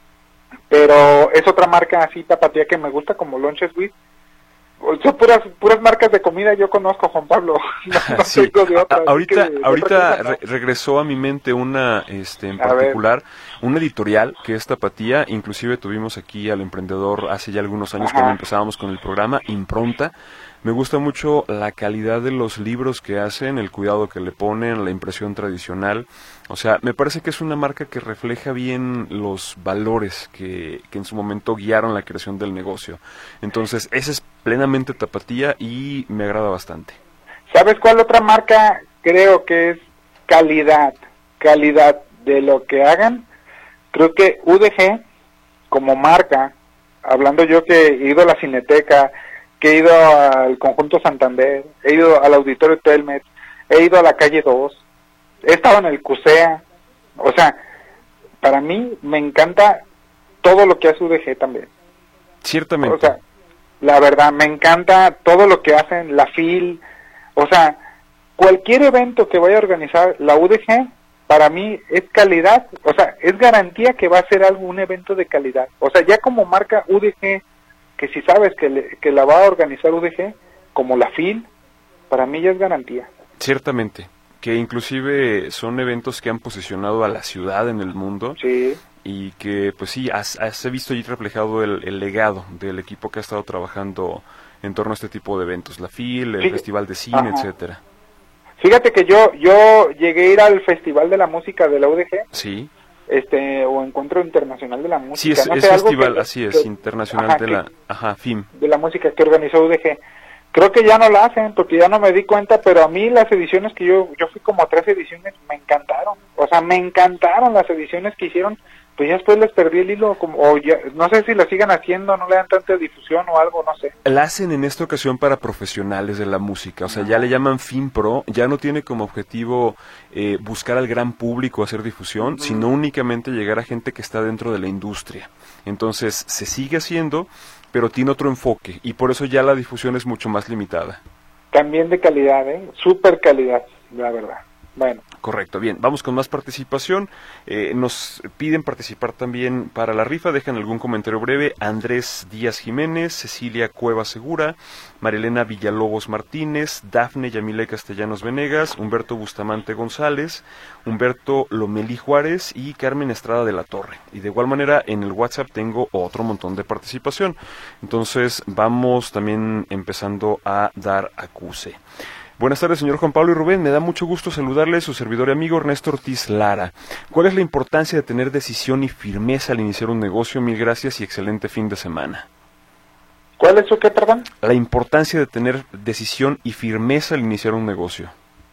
Pero es otra marca así, Tapatía, que me gusta como Lonches Luis. Son puras puras marcas de comida yo conozco, Juan Pablo. No, no sí. de otra, a, ahorita que, ahorita re regresó a mi mente una este en particular, una editorial que es Tapatía. Inclusive tuvimos aquí al emprendedor hace ya algunos años. Ajá. Cuando empezábamos con el programa, Impronta. Me gusta mucho la calidad de los libros que hacen, el cuidado que le ponen, la impresión tradicional. O sea, me parece que es una marca que refleja bien los valores que, que en su momento guiaron la creación del negocio. Entonces, esa es plenamente Tapatía y me agrada bastante. ¿Sabes cuál otra marca creo que es calidad? Calidad de lo que hagan. Creo que U D G, como marca, hablando yo que he ido a la Cineteca, que he ido al Conjunto Santander, he ido al Auditorio Telmex, he ido a la Calle dos, he estado en el CUSEA, o sea, para mí me encanta todo lo que hace U D G también. Ciertamente. O sea, la verdad, me encanta todo lo que hacen, la F I L, o sea, cualquier evento que vaya a organizar la U D G, para mí es calidad, o sea, es garantía que va a ser algo, un evento de calidad. O sea, ya como marca U D G, que si sabes que, le, que la va a organizar U D G, como la F I L, para mí ya es garantía. Ciertamente, que inclusive son eventos que han posicionado a la ciudad en el mundo. Sí. Y que, pues sí, has, has visto allí reflejado el, el legado del equipo que ha estado trabajando en torno a este tipo de eventos, la F I L, el sí. Festival de Cine, Ajá. etcétera. Fíjate que yo yo llegué a ir al Festival de la Música de la U D G, sí, este o Encuentro Internacional de la Música. Sí, es, no es sé, festival, que, así es, que, internacional ajá, de que, la, ajá, F I M. de la música que organizó U D G. Creo que ya no la hacen, porque ya no me di cuenta, pero a mí las ediciones que yo, yo fui como a tres ediciones, me encantaron. O sea, me encantaron las ediciones que hicieron. Pues ya después les perdí el hilo, como, o ya, no sé si lo sigan haciendo, no le dan tanta difusión o algo, no sé. La hacen en esta ocasión para profesionales de la música, o sea, ya le llaman FinPro, ya no tiene como objetivo eh, buscar al gran público, hacer difusión, uh-huh. sino únicamente llegar a gente que está dentro de la industria. Entonces, se sigue haciendo, pero tiene otro enfoque, y por eso ya la difusión es mucho más limitada. También de calidad, ¿eh? Súper calidad, la verdad. Bueno. Correcto, bien, vamos con más participación. Eh, nos piden participar también para la rifa, dejan algún comentario breve. Andrés Díaz Jiménez, Cecilia Cueva Segura, Marilena Villalobos Martínez, Dafne Yamile Castellanos Venegas, Humberto Bustamante González, Humberto Lomelí Juárez y Carmen Estrada de la Torre. Y de igual manera en el WhatsApp tengo otro montón de participación. Entonces vamos también empezando a dar acuse. Buenas tardes, señor Juan Pablo y Rubén. Me da mucho gusto saludarle, su servidor y amigo Ernesto Ortiz Lara. ¿Cuál es la importancia de tener decisión y firmeza al iniciar un negocio? Mil gracias y excelente fin de semana. ¿Cuál es su qué, perdón? La importancia de tener decisión y firmeza al iniciar un negocio.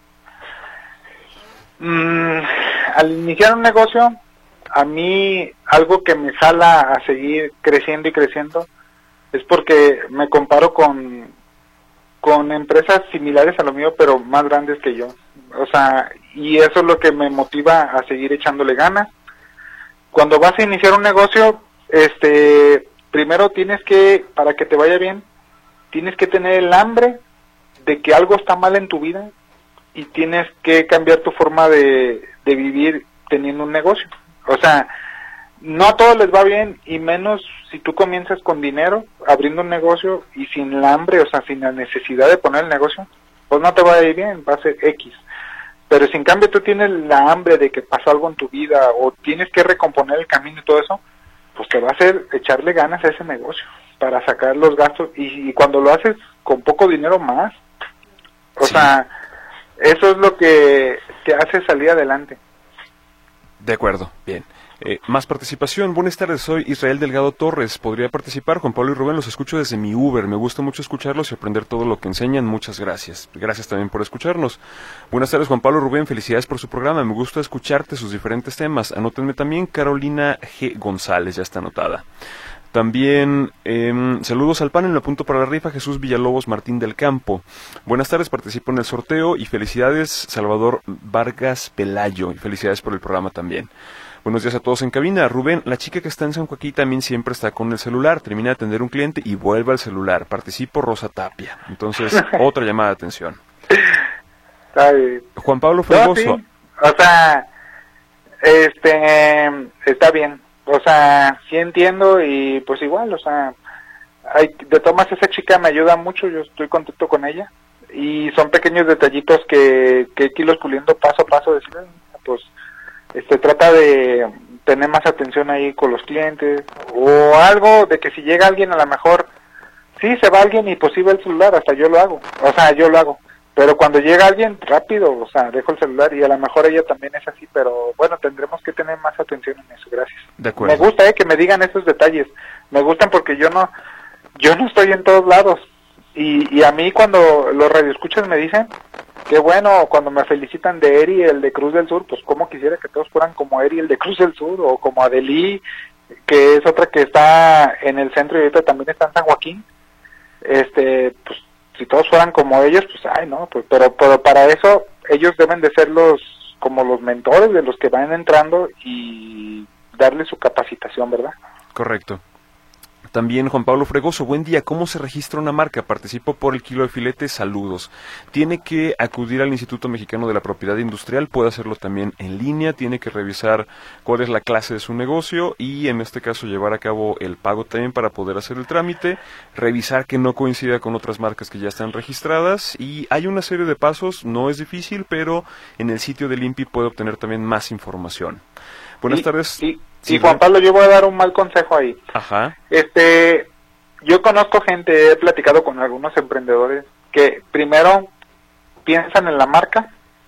Mm, al iniciar un negocio, a mí algo que me jala a seguir creciendo y creciendo es porque me comparo con... con empresas similares a lo mío, pero más grandes que yo. O sea, y eso es lo que me motiva a seguir echándole ganas. Cuando vas a iniciar un negocio, este, primero tienes que, para que te vaya bien, tienes que tener el hambre de que algo está mal en tu vida y tienes que cambiar tu forma de, de vivir teniendo un negocio. O sea, no a todos les va bien, y menos si tú comienzas con dinero, abriendo un negocio, y sin el hambre, o sea, sin la necesidad de poner el negocio, pues no te va a ir bien, va a ser X. Pero si en cambio tú tienes la hambre de que pasó algo en tu vida, o tienes que recomponer el camino y todo eso, pues te va a hacer echarle ganas a ese negocio, para sacar los gastos, y, y cuando lo haces con poco dinero más, o sí. sea, eso es lo que te hace salir adelante. De acuerdo, bien. Eh, más participación. Buenas tardes, soy Israel Delgado Torres. ¿Podría participar? Juan Pablo y Rubén, los escucho desde mi Uber. Me gusta mucho escucharlos y aprender todo lo que enseñan. Muchas gracias. Gracias también por escucharnos. Buenas tardes, Juan Pablo y Rubén. Felicidades por su programa. Me gusta escucharte sus diferentes temas. Anótenme también. Carolina G. González, ya está anotada. También, eh, saludos al panel, me apunto para la rifa, Jesús Villalobos Martín del Campo. Buenas tardes, participo en el sorteo y felicidades, Salvador Vargas Pelayo. Y felicidades por el programa también. Buenos días a todos en cabina. Rubén, la chica que está en San Joaquín también siempre está con el celular. Termina de atender un cliente y vuelve al celular. Participo, Rosa Tapia. Entonces, otra llamada de atención. Ay. Juan Pablo Fregoso. No, sí. O sea, este, está bien. O sea, sí entiendo y pues igual, o sea, hay, de todas esa chica me ayuda mucho, yo estoy contento con ella. Y son pequeños detallitos que, que hay que irlos puliendo paso a paso, decir, pues... Este, trata de tener más atención ahí con los clientes, o algo de que si llega alguien a lo mejor, sí, se va alguien y pues sí ve el celular, hasta yo lo hago, o sea, yo lo hago, pero cuando llega alguien, rápido, o sea, dejo el celular, y a lo mejor ella también es así, pero bueno, tendremos que tener más atención en eso, gracias. De acuerdo. Me gusta, eh, que me digan esos detalles, me gustan porque yo no, yo no estoy en todos lados, y, y a mí cuando los radioescuchas me dicen, qué bueno, cuando me felicitan de Eri, el de Cruz del Sur, pues como quisiera que todos fueran como Eri, el de Cruz del Sur, o como Adelí, que es otra que está en el centro y ahorita también está en San Joaquín. Este, pues si todos fueran como ellos, pues ay, no, pues pero, pero para eso ellos deben de ser los como los mentores de los que van entrando y darle su capacitación, ¿verdad? Correcto. También Juan Pablo Fregoso, buen día, ¿cómo se registra una marca? Participo por el kilo de filete, saludos. Tiene que acudir al Instituto Mexicano de la Propiedad Industrial, puede hacerlo también en línea, tiene que revisar cuál es la clase de su negocio y en este caso llevar a cabo el pago también para poder hacer el trámite, revisar que no coincida con otras marcas que ya están registradas y hay una serie de pasos, no es difícil, pero en el sitio del I N P I puede obtener también más información. Buenas y, tardes. Y, y Juan Pablo, yo voy a dar un mal consejo ahí. Ajá. Este, yo conozco gente, he platicado con algunos emprendedores que primero piensan en la marca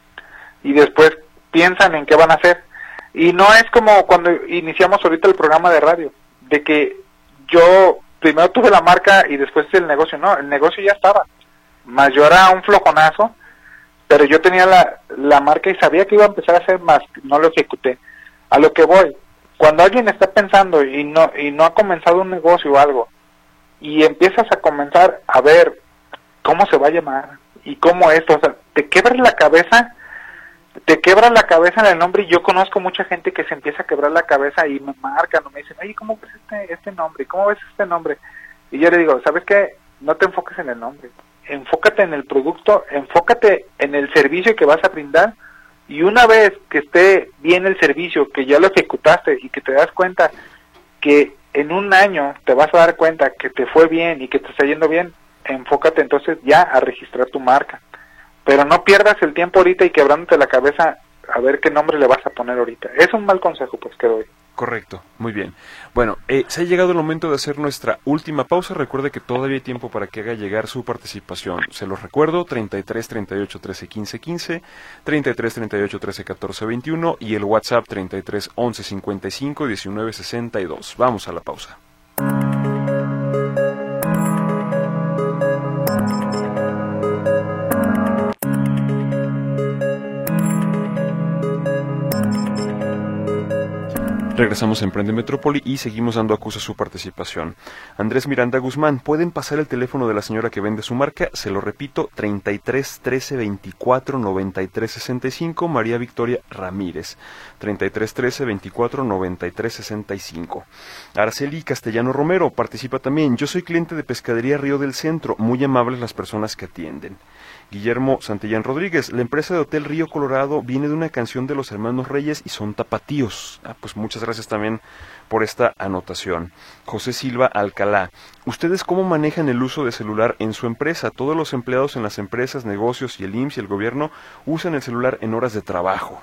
y después piensan en qué van a hacer. Y no es como cuando iniciamos ahorita el programa de radio, de que yo primero tuve la marca y después el negocio. No, el negocio ya estaba. Más yo era un flojonazo, pero yo tenía la, la marca y sabía que iba a empezar a hacer más, no lo ejecuté. A lo que voy, cuando alguien está pensando y no y no ha comenzado un negocio o algo, y empiezas a comenzar a ver cómo se va a llamar y cómo esto, o sea, te quebras la cabeza, te quebras la cabeza en el nombre, y yo conozco mucha gente que se empieza a quebrar la cabeza y me marcan o me dicen, oye, ¿cómo ves este, este nombre? ¿Cómo ves este nombre? Y yo le digo, ¿sabes qué? No te enfoques en el nombre, enfócate en el producto, enfócate en el servicio que vas a brindar. Y una vez que esté bien el servicio, que ya lo ejecutaste y que te das cuenta que en un año te vas a dar cuenta que te fue bien y que te está yendo bien, enfócate entonces ya a registrar tu marca. Pero no pierdas el tiempo ahorita y quebrándote la cabeza a ver qué nombre le vas a poner ahorita. Es un mal consejo pues que doy. Correcto, muy bien. Bueno, eh, se ha llegado el momento de hacer nuestra última pausa. Recuerde que todavía hay tiempo para que haga llegar su participación. Se los recuerdo, treinta y tres, treinta y ocho, trece, quince, quince, treinta y tres, treinta y ocho, trece, catorce, veintiuno y el WhatsApp treinta y tres, once, cincuenta y cinco, diecinueve, sesenta y dos. Vamos a la pausa. Regresamos a Emprende Metrópoli y seguimos dando a Cusa su participación. Andrés Miranda Guzmán, ¿pueden pasar el teléfono de la señora que vende su marca? Se lo repito, treinta y tres, trece, veinticuatro, noventa y tres, sesenta y cinco, María Victoria Ramírez, treinta y tres, trece, veinticuatro, noventa y tres, sesenta y cinco. Araceli Castellano Romero participa también. Yo soy cliente de Pescadería Río del Centro, muy amables las personas que atienden. Guillermo Santillán Rodríguez, la empresa de Hotel Río Colorado viene de una canción de los Hermanos Reyes y son tapatíos. Ah, pues muchas gracias también por esta anotación. José Silva Alcalá, ¿ustedes cómo manejan el uso de celular en su empresa? Todos los empleados en las empresas, negocios y el I M S S y el gobierno usan el celular en horas de trabajo.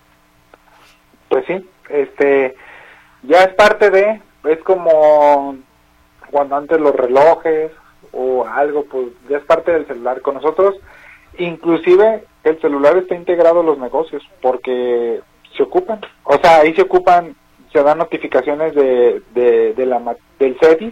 Pues sí, este, ya es parte de, es como cuando antes los relojes o algo, pues ya es parte del celular. Con nosotros, inclusive, el celular está integrado a los negocios, porque se ocupan, o sea, ahí se ocupan, se dan notificaciones de, de, de la del CEDIS,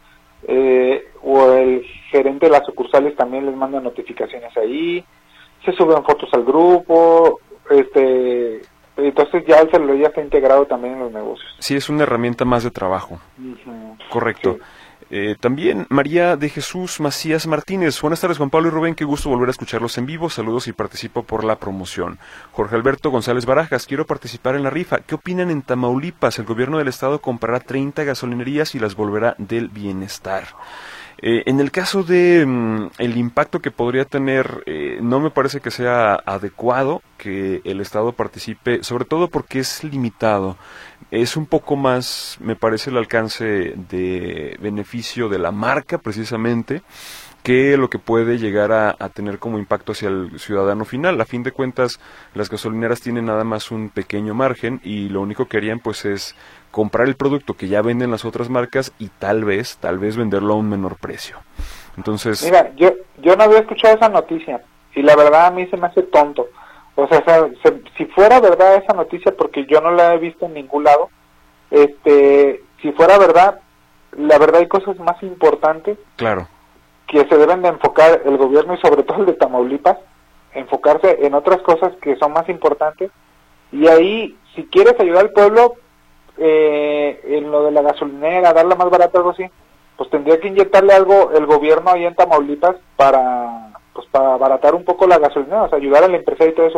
eh, o el gerente de las sucursales también les manda notificaciones ahí, se suben fotos al grupo, este, entonces ya el celular ya está integrado también en los negocios. Sí, es una herramienta más de trabajo. Uh-huh. Correcto. Sí. Eh, también María de Jesús Macías Martínez. Buenas tardes, Juan Pablo y Rubén, qué gusto volver a escucharlos en vivo. Saludos y participo por la promoción. Jorge Alberto González Barajas, quiero participar en la rifa. ¿Qué opinan en Tamaulipas? El gobierno del estado comprará treinta gasolinerías y las volverá del bienestar. Eh, en el caso de mm, el impacto que podría tener, eh, no me parece que sea adecuado que el Estado participe, sobre todo porque es limitado. Es un poco más, me parece, el alcance de beneficio de la marca, precisamente, que lo que puede llegar a, a tener como impacto hacia el ciudadano final. A fin de cuentas, las gasolineras tienen nada más un pequeño margen y lo único que harían pues es comprar el producto que ya venden las otras marcas y tal vez, tal vez venderlo a un menor precio. Entonces... Mira, yo yo no había escuchado esa noticia y la verdad a mí se me hace tonto. O sea, se, se, si fuera verdad esa noticia, porque yo no la he visto en ningún lado, este, si fuera verdad, la verdad hay cosas más importantes. Claro. Que se deben de enfocar el gobierno y sobre todo el de Tamaulipas, enfocarse en otras cosas que son más importantes. Y ahí, si quieres ayudar al pueblo, eh, en lo de la gasolinera, darla más barata, algo así, pues tendría que inyectarle algo el gobierno ahí en Tamaulipas para, pues para abaratar un poco la gasolinera, o sea, ayudar al empresario y todo eso.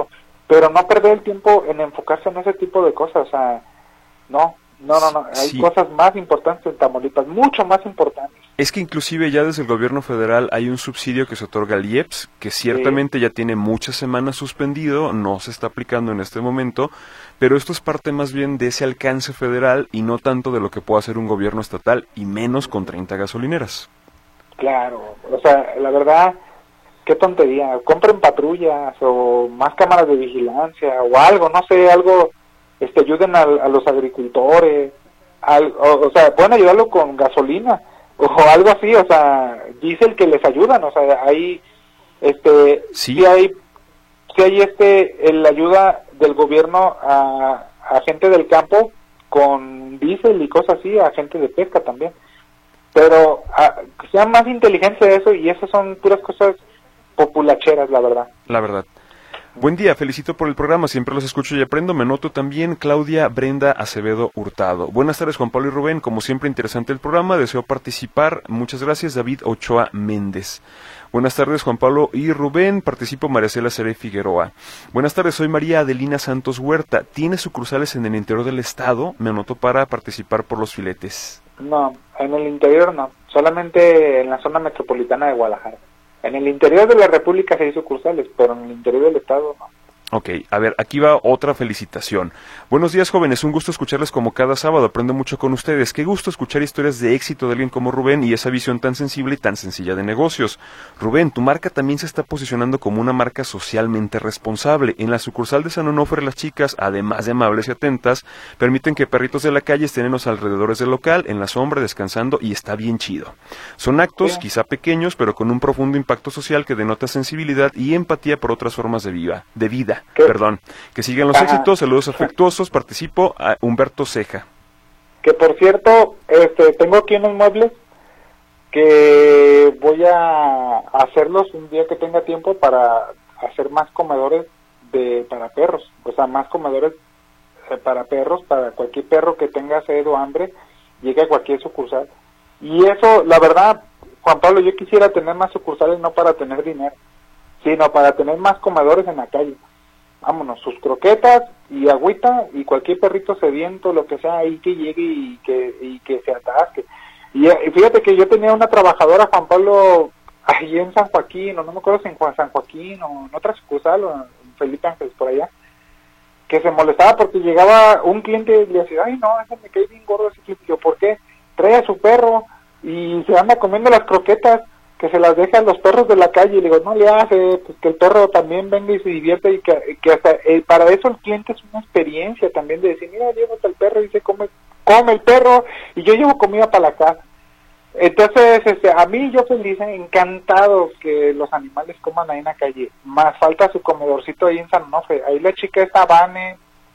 pero no perder el tiempo en enfocarse en ese tipo de cosas, o sea, no, no, no, no, hay sí. cosas más importantes en Tamaulipas, mucho más importantes. Es que inclusive ya desde el gobierno federal hay un subsidio que se otorga al I E P S, que ciertamente sí. ya tiene muchas semanas suspendido, no se está aplicando en este momento, pero esto es parte más bien de ese alcance federal y no tanto de lo que pueda hacer un gobierno estatal, y menos con treinta gasolineras. Claro, o sea, la verdad, qué tontería, compren patrullas o más cámaras de vigilancia o algo, no sé, algo, este, ayuden a, a los agricultores, al, o, o sea, pueden ayudarlo con gasolina o algo así, o sea, diésel que les ayudan, o sea, hay, este, sí, sí hay, sí hay este, la ayuda del gobierno a, a gente del campo con diésel y cosas así, a gente de pesca también, pero a, que sean más inteligentes de eso, y esas son puras cosas populacheras, la verdad. La verdad. Buen día, felicito por el programa, siempre los escucho y aprendo, me noto también Claudia Brenda Acevedo Hurtado. Buenas tardes, Juan Pablo y Rubén, como siempre interesante el programa, deseo participar, muchas gracias, David Ochoa Méndez. Buenas tardes, Juan Pablo y Rubén, participo Maricela Cere Figueroa. Buenas tardes, soy María Adelina Santos Huerta, ¿tiene sucursales en el interior del estado? Me anoto para participar por los filetes. No, en el interior no, solamente en la zona metropolitana de Guadalajara. En el interior de la República sí hay sucursales, pero en el interior del estado no. Ok, a ver, aquí va otra felicitación. Buenos días, jóvenes, un gusto escucharles como cada sábado, aprendo mucho con ustedes. Qué gusto escuchar historias de éxito de alguien como Rubén y esa visión tan sensible y tan sencilla de negocios. Rubén, tu marca también se está posicionando como una marca socialmente responsable. En la sucursal de San Onofre, las chicas, además de amables y atentas, permiten que perritos de la calle estén en los alrededores del local, en la sombra, descansando, y está bien chido. Son actos, sí. quizá pequeños, pero con un profundo impacto social que denota sensibilidad y empatía por otras formas de vida. De vida. ¿Qué? Perdón, que sigan los Ajá. éxitos, saludos afectuosos, participo a Humberto Ceja. Que por cierto, este, tengo aquí unos muebles que voy a hacerlos un día que tenga tiempo para hacer más comedores de para perros, o sea, más comedores eh, para perros, para cualquier perro que tenga sed o hambre, llegue a cualquier sucursal. Y eso, la verdad, Juan Pablo, yo quisiera tener más sucursales no para tener dinero, sino para tener más comedores en la calle. Vámonos, sus croquetas y agüita y cualquier perrito sediento, lo que sea, ahí que llegue y que y que se atasque. Y, y fíjate que yo tenía una trabajadora, Juan Pablo, ahí en San Joaquín, o no me acuerdo si en San Joaquín o en otra sucursal, o en Felipe Ángeles, por allá, que se molestaba porque llegaba un cliente y le decía, ay no, ese me cae bien gordo ese cliente. Yo, ¿por qué? Trae a su perro y se anda comiendo las croquetas, que se las deja a los perros de la calle, y le digo, no le hace, pues que el perro también venga y se divierte, y que, que hasta, eh, para eso el cliente es una experiencia también de decir, mira, llévate al perro y se come, come el perro, y yo llevo comida para la casa. Entonces, este, a mí yo feliz, encantado que los animales coman ahí en la calle, más falta su comedorcito ahí en San Onofre, ahí la chica esta, Vane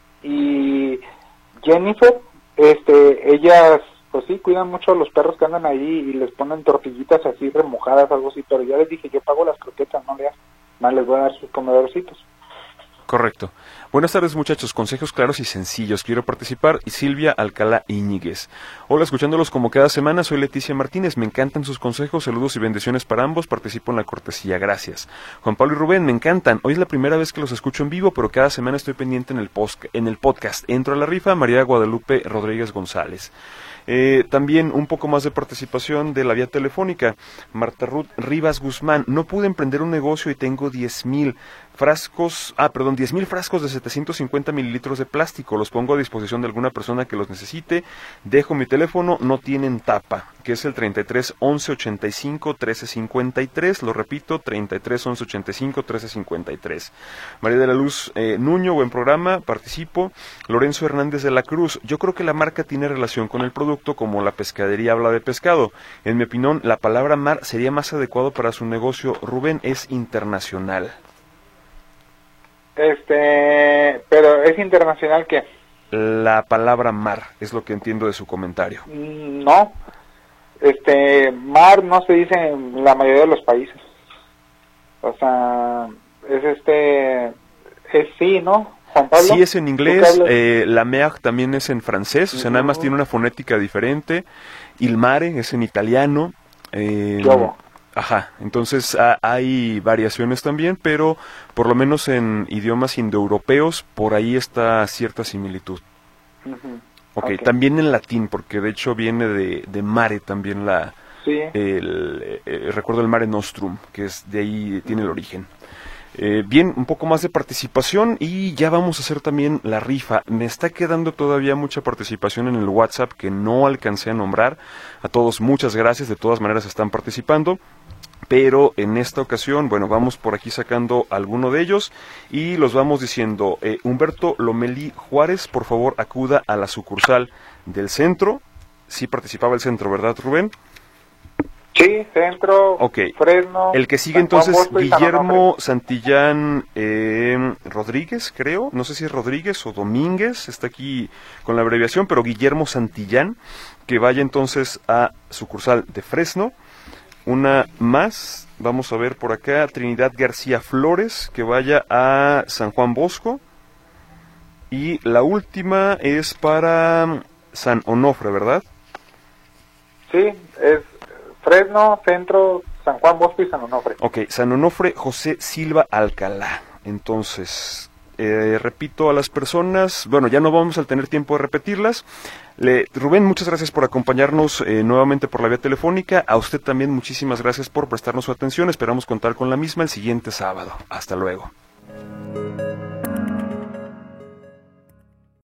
y Jennifer, este, ellas pues sí, cuidan mucho a los perros que andan ahí y les ponen tortillitas así remojadas, algo así, pero ya les dije, yo pago las croquetas, no les, no les voy a dar sus comedorcitos. Correcto. Buenas tardes, muchachos, consejos claros y sencillos, quiero participar. Y Silvia Alcalá Íñiguez. Hola, escuchándolos como cada semana, soy Leticia Martínez, me encantan sus consejos, saludos y bendiciones para ambos, participo en la cortesía, gracias. Juan Pablo y Rubén, me encantan, hoy es la primera vez que los escucho en vivo, pero cada semana estoy pendiente en el, post, en el podcast. Entro a la rifa, María Guadalupe Rodríguez González. Eh, también un poco más de participación de la vía telefónica. Marta Ruth Rivas Guzmán, no pude emprender un negocio y tengo diez mil frascos, ah, perdón, diez mil frascos de setecientos cincuenta mililitros de plástico, los pongo a disposición de alguna persona que los necesite, dejo mi teléfono, no tienen tapa, que es el treinta y tres once ochenta y cinco trece cincuenta y tres, lo repito, treinta y tres once ochenta y cinco trece cincuenta y tres. María de la Luz eh, Nuño, buen programa, participo. Lorenzo Hernández de la Cruz, yo creo que la marca tiene relación con el producto, como la pescadería habla de pescado. En mi opinión, la palabra mar sería más adecuado para su negocio. Rubén es internacional. Este, pero ¿es internacional qué? La palabra mar, es lo que entiendo de su comentario. No, este, mar no se dice en la mayoría de los países. O sea, es este, es sí, ¿no? Juan Pablo. Sí es en inglés, eh, la mer también es en francés, o sea, uh-huh. nada más tiene una fonética diferente. Il mare es en italiano. Eh, Ajá, entonces a, hay variaciones también, pero por lo menos en idiomas indoeuropeos, por ahí está cierta similitud. Uh-huh. Okay, ok, también en latín, porque de hecho viene de, de mare también la... Sí. El, el, recuerdo el Mare Nostrum, que es de ahí tiene el origen. Eh, bien, un poco más de participación y ya vamos a hacer también la rifa. Me está quedando todavía mucha participación en el WhatsApp que no alcancé a nombrar. A todos muchas gracias, de todas maneras están participando. Pero en esta ocasión, bueno, vamos por aquí sacando alguno de ellos y los vamos diciendo. Eh, Humberto Lomelí Juárez, por favor acuda a la sucursal del centro. Sí participaba el centro, ¿verdad, Rubén? Sí, Centro, okay. Fresno. El que sigue San Juan entonces, Bosco y San Guillermo Onofre. Santillán eh, Rodríguez, creo. No sé si es Rodríguez o Domínguez, está aquí con la abreviación, pero Guillermo Santillán, que vaya entonces a sucursal de Fresno. Una más, vamos a ver por acá, Trinidad García Flores, que vaya a San Juan Bosco. Y la última es para San Onofre, ¿verdad? Sí, es Fresno, Centro, San Juan Bosco y San Onofre. Ok, San Onofre José Silva Alcalá. Entonces, eh, repito a las personas, bueno, ya no vamos a tener tiempo de repetirlas. Le, Rubén, muchas gracias por acompañarnos eh, nuevamente por la vía telefónica. A usted también muchísimas gracias por prestarnos su atención. Esperamos contar con la misma el siguiente sábado. Hasta luego.